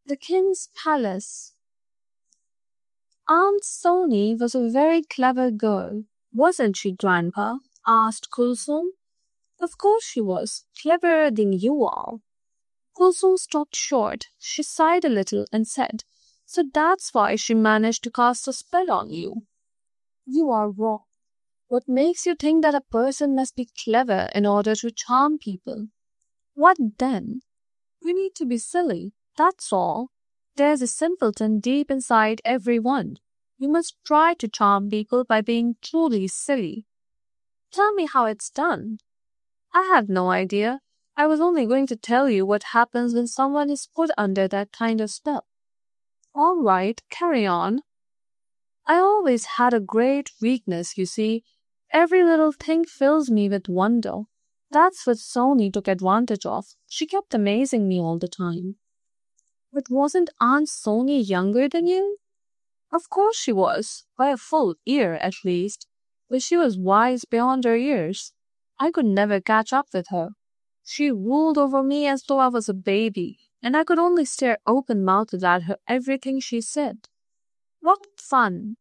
The king's palace. Aunt Sony was a very clever girl, wasn't she, Grandpa? Asked Kulsum. Of course she was, cleverer than you are. Kulsum stopped short. She sighed a little and said, So that's why she managed to cast a spell on you. You are wrong. What makes you think that a person must be clever in order to charm people? What then? We need to be silly, that's all. There's a simpleton deep inside every one. You must try to charm people by being truly silly. Tell me how it's done. I have no idea. I was only going to tell you what happens when someone is put under that kind of spell. All right, carry on. I always had a great weakness, you see. Every little thing fills me with wonder. That's what Sony took advantage of. She kept amazing me all the time. But wasn't Aunt Sony younger than you? Of course she was, by a full year at least. But she was wise beyond her years. I could never catch up with her. She ruled over me as though I was a baby, and I could only stare open-mouthed at her everything she said. What fun!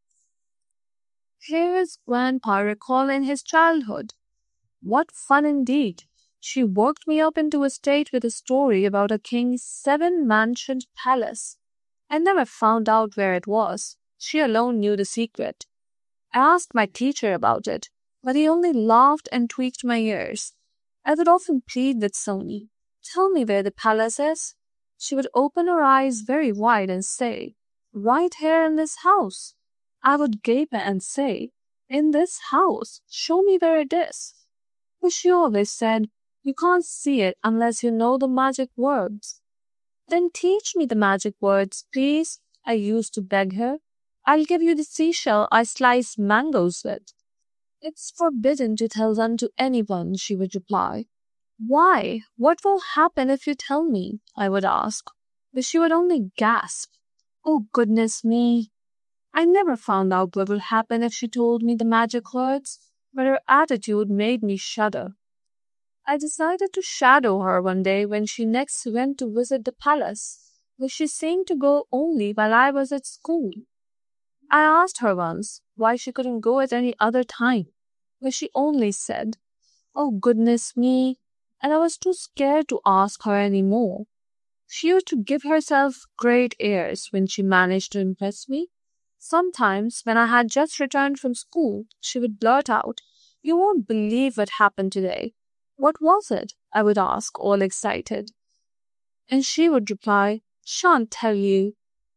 Here's Grandpa recalling his childhood. What fun indeed! She worked me up into a state with a story about a king's 7-mansioned palace. I never found out where it was. She alone knew the secret. I asked my teacher about it, but he only laughed and tweaked my ears. I would often plead with Sony, Tell me where the palace is. She would open her eyes very wide and say, Right here in this house. I would gape and say, In this house, show me where it is. But she always said, You can't see it unless you know the magic words. Then teach me the magic words, please, I used to beg her. I'll give you the seashell I slice mangoes with. It's forbidden to tell them to anyone, she would reply. Why? What will happen if you tell me? I would ask. But she would only gasp. Oh, goodness me. I never found out what would happen if she told me the magic words, but her attitude made me shudder. I decided to shadow her one day when she next went to visit the palace, but she seemed to go only while I was at school. I asked her once why she couldn't go at any other time, but she only said, Oh, goodness me, and I was too scared to ask her any more. She used to give herself great airs when she managed to impress me. Sometimes, when I had just returned from school, she would blurt out, You won't believe what happened today. What was it? I would ask, all excited. And she would reply, Shan't tell you.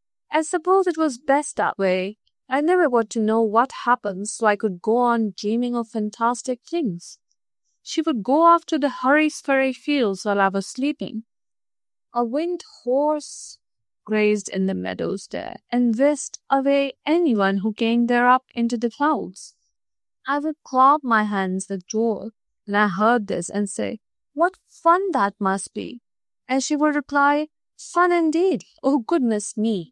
I suppose it was best that way. I never got to know what happened, so I could go on dreaming of fantastic things. She would go off to the hurry-scurry fields while I was sleeping. A winged horse grazed in the meadows there and whisked away anyone who came there up into the clouds. I would clap my hands with joy when I heard this and say, What fun that must be! And she would reply, Fun indeed! Oh, goodness me!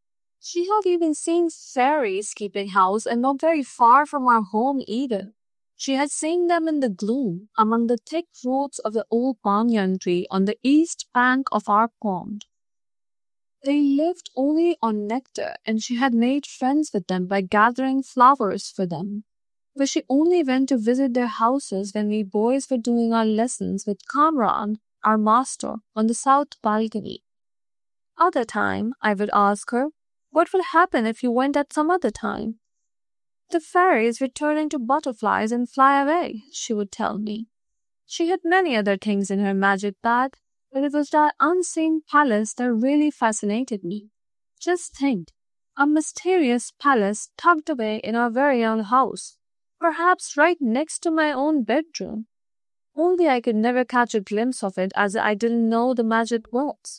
She had even seen fairies keeping house and not very far from our home either. She had seen them in the gloom among the thick roots of the old banyan tree on the east bank of our pond. They lived only on nectar, and she had made friends with them by gathering flowers for them. But she only went to visit their houses when we boys were doing our lessons with Kamran, our master, on the south balcony. Other time, I would ask her, What would happen if you went at some other time? The fairies would turn into butterflies and fly away, she would tell me. She had many other things in her magic bag, but it was that unseen palace that really fascinated me. Just think, a mysterious palace tucked away in our very own house, perhaps right next to my own bedroom. Only I could never catch a glimpse of it as I didn't know the magic words.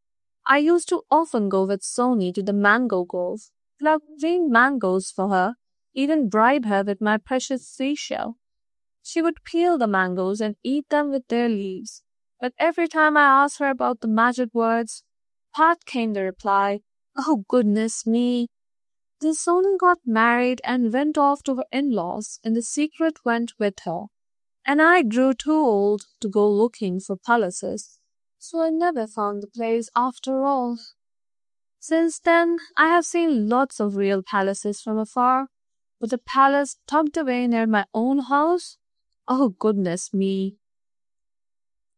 I used to often go with Sony to the mango grove, pluck green mangoes for her, even bribe her with my precious seashell. She would peel the mangoes and eat them with their leaves. But every time I asked her about the magic words, Pat came the reply, Oh, goodness me! Then Sony got married and went off to her in-laws, and the secret went with her. And I grew too old to go looking for palaces. so I never found the place after all. Since then, I have seen lots of real palaces from afar, but a palace tucked away near my own house? Oh, goodness me!